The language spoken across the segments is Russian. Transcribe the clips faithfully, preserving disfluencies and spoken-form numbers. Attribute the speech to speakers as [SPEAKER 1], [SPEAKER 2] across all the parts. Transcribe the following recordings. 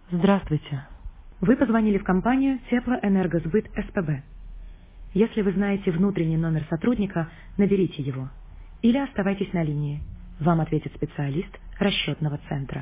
[SPEAKER 1] Здравствуйте. Вы позвонили в компанию Теплоэнергосбыт СПБ. Если вы знаете внутренний номер сотрудника, наберите его. Или оставайтесь на линии. Вам ответит специалист расчетного центра.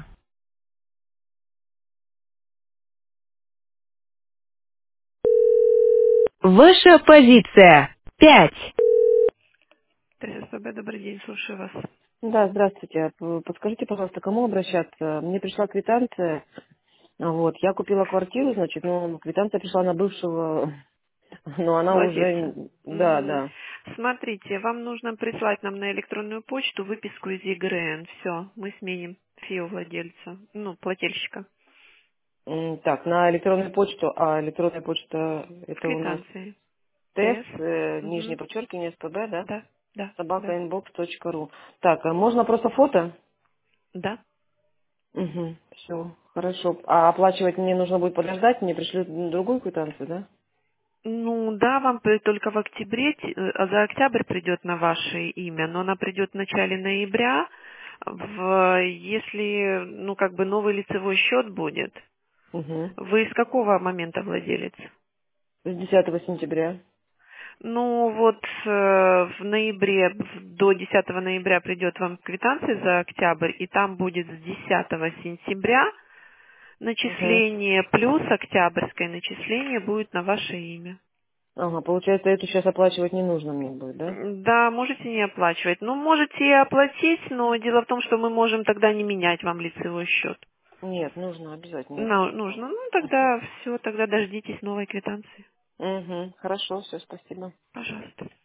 [SPEAKER 1] Ваша позиция. Пять. ТСПБ, добрый день, слушаю вас.
[SPEAKER 2] Да, здравствуйте. П- Подскажите, пожалуйста, к кому обращаться? Мне пришла квитанция. Вот, я купила квартиру, значит, но квитанция пришла на бывшего, но она
[SPEAKER 1] Владельца.
[SPEAKER 2] уже, да,
[SPEAKER 1] Мгм.
[SPEAKER 2] да.
[SPEAKER 1] Смотрите, вам нужно прислать нам на электронную почту выписку из ЕГРН. Все, мы сменим ФИО владельца, ну, плательщика.
[SPEAKER 2] М, Так, на электронную почту, а электронная почта
[SPEAKER 1] С
[SPEAKER 2] это у нас
[SPEAKER 1] квитанцией.
[SPEAKER 2] ТЭС,
[SPEAKER 1] ТС.
[SPEAKER 2] э, нижнее
[SPEAKER 1] Мгм.
[SPEAKER 2] подчеркивание, СПБ, да?
[SPEAKER 1] Да, да,
[SPEAKER 2] собака
[SPEAKER 1] да,
[SPEAKER 2] инбокс точка ру. Так, а можно просто фото?
[SPEAKER 1] да.
[SPEAKER 2] Угу, все, хорошо. А оплачивать мне нужно будет подождать, мне пришлют другую квитанцию, да?
[SPEAKER 1] Ну да, вам при- только в октябре, те- э, а за октябрь придет на ваше имя, но она придет в начале ноября. В, если, ну как бы новый лицевой счет будет.
[SPEAKER 2] Угу.
[SPEAKER 1] Вы с какого момента владелец?
[SPEAKER 2] С десятого сентября.
[SPEAKER 1] Ну вот э, в ноябре, в- до десятого ноября придет вам квитанция за октябрь, и там будет с десятого сентября
[SPEAKER 2] Угу.
[SPEAKER 1] начисление плюс октябрьское начисление будет на ваше имя.
[SPEAKER 2] Ага, получается, эту сейчас оплачивать не нужно мне будет, да?
[SPEAKER 1] М, Да, можете не оплачивать. Ну, можете и оплатить, но дело в том, что мы можем тогда не менять вам лицевой счет.
[SPEAKER 2] Нет, нужно обязательно
[SPEAKER 1] Ну,
[SPEAKER 2] оплатить.
[SPEAKER 1] нужно. Ну,
[SPEAKER 2] Угу.
[SPEAKER 1] тогда все, тогда дождитесь новой квитанции.
[SPEAKER 2] Угу. Хорошо, все, спасибо.
[SPEAKER 1] Пожалуйста.